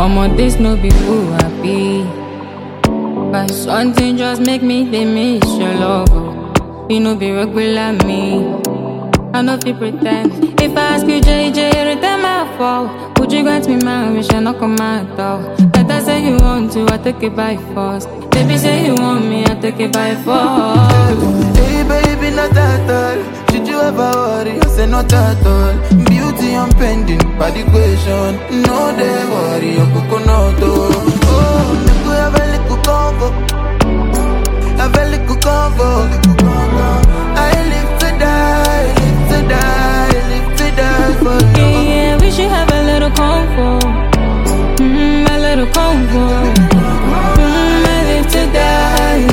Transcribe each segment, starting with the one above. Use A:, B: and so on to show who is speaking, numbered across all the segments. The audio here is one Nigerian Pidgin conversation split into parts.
A: This no be who I be. But something just make me they miss your love. You no be regular me. I know if you pretend. If I ask you JJ, return my fall. Would you grant me my wish and not come out though? Better say you want to, I take it by force. Baby say you want me, I take it by force.
B: Hey baby, not at all. Should you ever worry? I say not at all. Beauty I'm pending, body question. No they worry, your coconut. Oh, make we have a little convo. Have a little convo. I live to die, live to die, live to die for you.
A: Yeah, we should have a little convo. A little convo. I live to die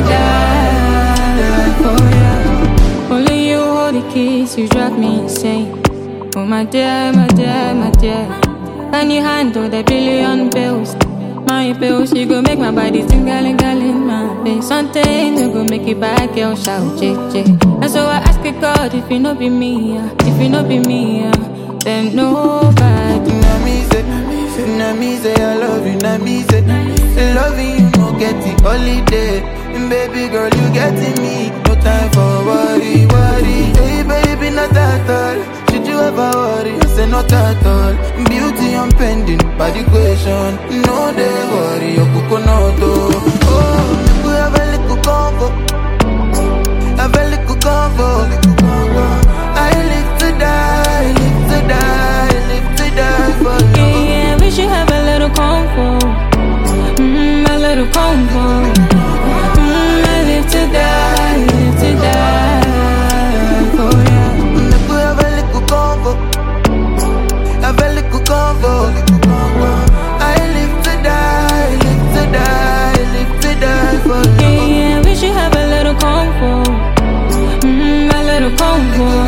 A: for you. Only you hold the keys, you drive me insane. Oh my dear, my dear, my dear. Can you handle the billion bills? My bills, you go make my body sing gal in my face. Something you go make it back, girl shout JJ. And so I ask it God if you no be me, if you no be me, then nobody.
B: Now me say I love you. Now me say loving you no get it holiday. And baby girl you getting me. No time for worry. Hey baby not at all. Should you ever worry? I say not at all. Beauty I'm pending, body question. No they worry, your coconut. Oh, we have a little convo. Have a little convo. I live to die, live to die, live to die for you.
A: Yeah, we should have a little convo. A little convo. I live to die for you.
B: We have a little convo. Have a little convo. I live to die, live to die, live to die for you.
A: Yeah, we should have a little convo. A little convo.